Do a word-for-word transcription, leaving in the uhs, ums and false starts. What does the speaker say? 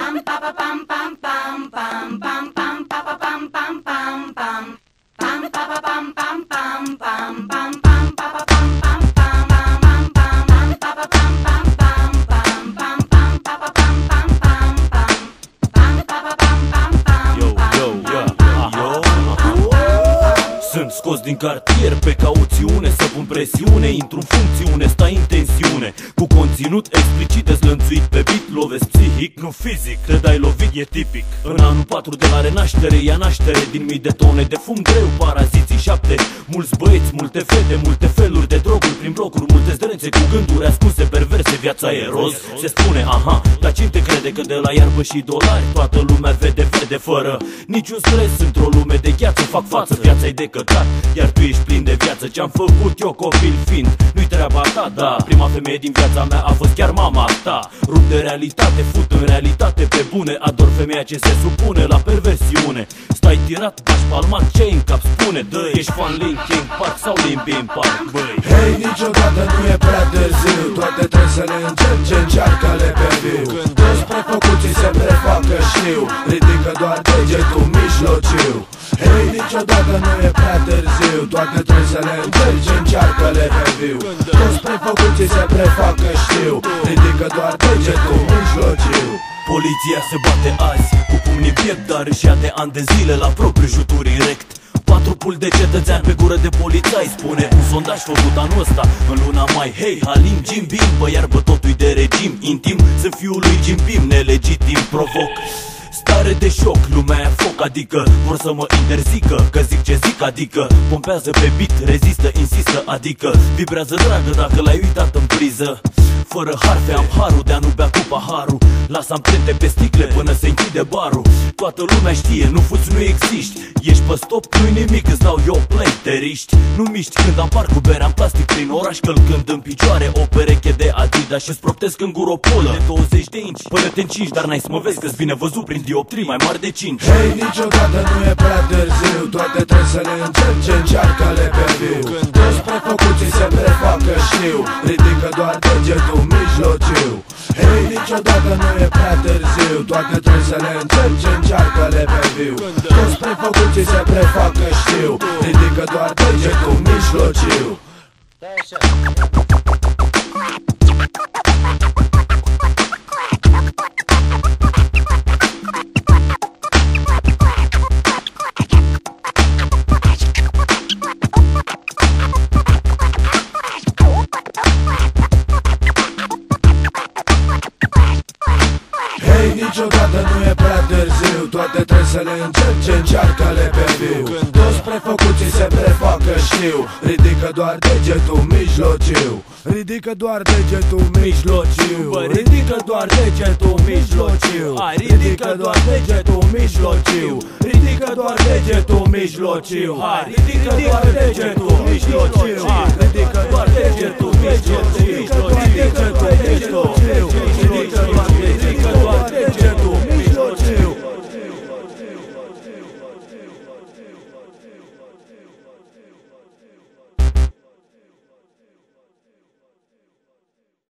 Sunt scos din cartier pe cauțiune, să pun presiune, intru în funcțiune, stai în tensiune. Cu conținut explicit dezlănțuit pe beat, lovesc psihic, nu fizic, te dai lovit, e tipic. În anul patru de la renaștere, ia naștere din mii de tone de fum greu, paraziții șapte. Mulți băieți, multe fete, multe feluri de droguri prin blocuri, multe zdrențe cu gânduri ascunse, perverse, viața e roz. Se spune, aha, dar cine te crede că de la iarbă și dolari toată lumea vede verde fără niciun stres? Într-o lume de gheață fac față, viața-i de căcat, iar tu ești plin de viață. Ce-am făcut eu copil fiind, nu-i treaba ta, da. Prima femeie din viața mea a fost chiar mama ta. Rup de realitate, fut în realitate pe bune. Ador femeia ce se supune la perversiune. Stai tirat, bași palmat, ce în cap spune? Dă, ești fan Linkin Park sau Linkin Park, băi? Hei, niciodată nu e prea târziu, toate trebuie să le încerce, încearcă-le pe viu. Toți prefăcuții se prefacă, știu, ridică doar degetul mijlociu. Hei, niciodată nu e prea târziu, toate trebuie să le încerce, încearcă-le pe viu. Toți prefăcuții se prefacă, știu, ridică doar degetul mijlociu. Poliția se bate azi cu pumnii piept, dar își ia de ani de zile la propriu juturi direct. Patru puli de cetățean pe gură de polițai, spune un sondaj făcut anul ăsta în luna mai. Hei, Halim, Jim Bim, pe iarbă totul de regim intim. Sunt fiul lui Jim Bim, nelegitim, provoc stare de șoc, lumea e foc, adică vor să mă interzică, că zic ce zic, adică pompează pe beat, rezistă, insistă, adică vibrează dragă dacă l-ai uitat în priză. Fără harfe am harul de a nu bea cu paharul, las amprente pe sticle până se închide barul. Toată lumea știe, nu fuți, nu existi, ești pe stop, nu-i nimic, îți dau eu play, te riști. Nu miști când apar cu berea în plastic prin oraș, călcând în picioare o pereche de Adidas și-ți proptesc în gură o polă de douăzeci de inci până te încingi, dar n-ai să mă vezi că-ți vine văzut prin dioptrii mai mari de cinci. Hei, niciodată nu e prea târziu, toate trebuie să le încerce, încearcă-le pe viu. Toți prefăcuții se prefacă, știu, ridică doar degetul mijlociu. Hei, niciodată nu e prea târziu, toate trebuie să le încerce, încearcă-le pe viu. Toți prefăcuții se prefacă, știu, ridică doar degetul mijlociu. Niciodată nu e prea târziu, toate trebuie să le încerce, încearcă-le pe viu. Toți prefăcuții se prefacă, știu, ridică doar degetul mijlociu. Ridică doar degetul mijlociu, bă, ridică doar degetul mijlociu. Hai, ridică doar degetul mijlociu. Ridică doar degetul mijlociu. Hai, ridică doar degetul mijlociu. Hai, ridică doar degetul mijlociu. Ridică doar degetul mijlociu. Ridică doar degetul mijlociu.